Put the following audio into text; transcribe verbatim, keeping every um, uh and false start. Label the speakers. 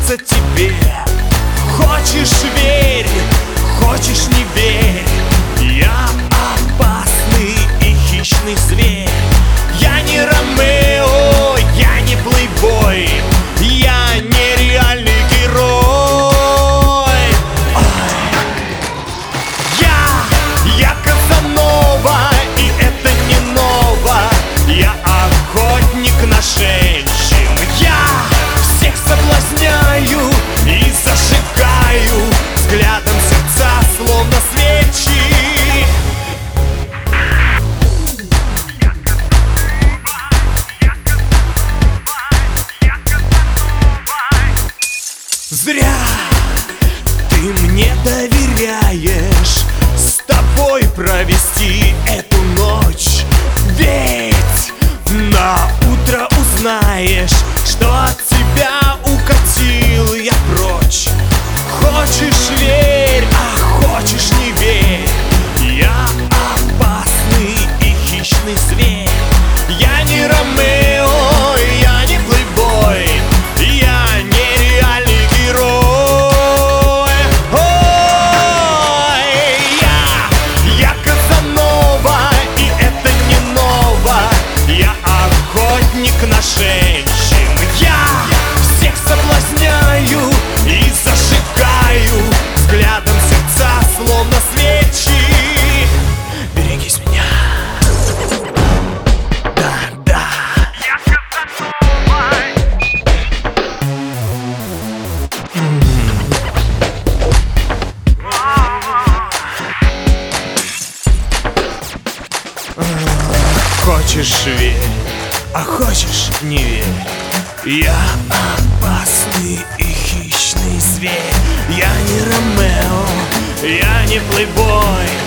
Speaker 1: нравится тебе. Хочешь — верь, хочешь — не верь. Я опасный и хищный зверь. Я не Ромео, я не плейбой, я нереальный герой. Ой. Я, я Казанова, и это не ново. Я охотник на женщин. Я всех соблазняю и зажигаю взглядом сердца, словно свечи. Зря ты мне доверяешь с тобой провести эту ночь. Ведь на утро узнаешь, что от тебя укатил я прочь. Хочешь — верь, а хочешь — не верь. Я опасный и хищный зверь. Я не Ромео, я не плейбой, я нереальный герой. Ой, я, я Казанова, и это не ново. Я охотник на женщин. Я всех соблазняю и зажигаю взглядом сердца, словно свечи. Берегись меня. Да, да. Хочешь — верь, а хочешь — не верь. Я опасный и хищный зверь. Я не Ромео, я не плейбой,